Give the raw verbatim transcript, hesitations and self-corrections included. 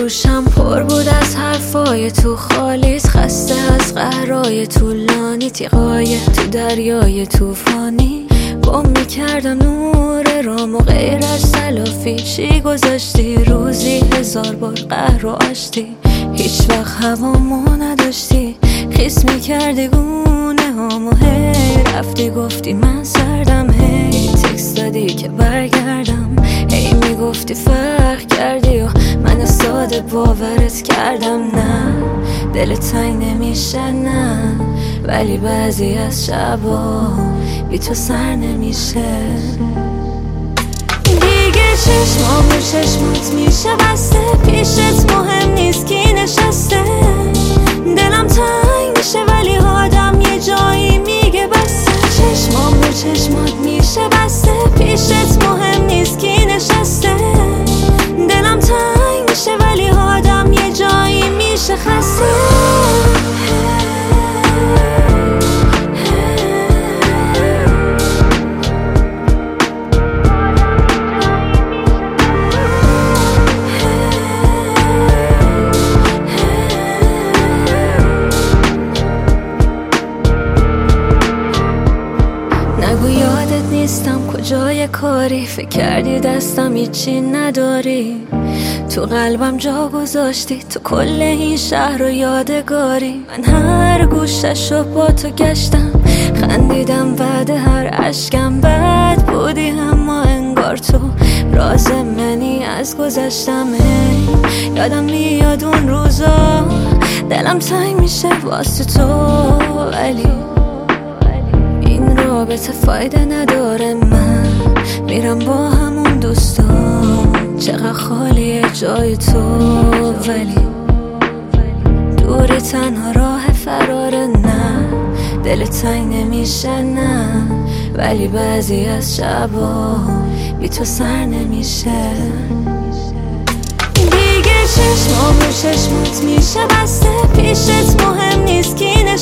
گوشم پر بود از حرفای تو خالیت، خسته از قهرای طولانی، تیغای تو دریای توفانی. گم میکردم نور رام و غیر از تلافی. چی گذاشتی روزی هزار بار قهر و آشتی، هیچ وقت هوامو نداشتی. خیس میکردی گونه هامو، هی رفتی گفتی من سردم، هی تکست دادی که برگردم، هی میگفتی فرق کردی و من ساده باورت کردم. نه دل تنگ نمیشه نه، ولی بعضی از شبا بی تو سر نمیشه. دیگه چشمام رو چشمات میشه بسته، پیشت مهم نیست کی نشسته. دلم تنگ میشه ولی آدم یه جایی میگه بسته. چشمام رو چشمات میشه بسته، پیشت مهم نیست کی نشسته. دلم تنگ میشه ولی آدم یه جایی میشه خسته. نگو یادت نیستم کجای کاری، فکر کردی دستم هیچی نداری. تو قلبم جا گذاشتی، تو کل این شهر رو یادگاری. من هر گوششو با تو گشتم، خندیدم بعد هر عشقم. بد بودی اما انگار تو راز منی از گذشتم. یادم میاد اون روزا، دلم تنگ میشه واسه تو، ولی این رابطه فایده نداره. من میرم با همون دوستان، چقدر خالیه جای تو، ولی دوری تنها راه فراره. نه دل تنگ نمیشه نه، ولی بعضی از شبا بی تو سر نمیشه. دیگه چشمام رو چشمات میشه بسته، پیشت مهم نیست کی نشسته.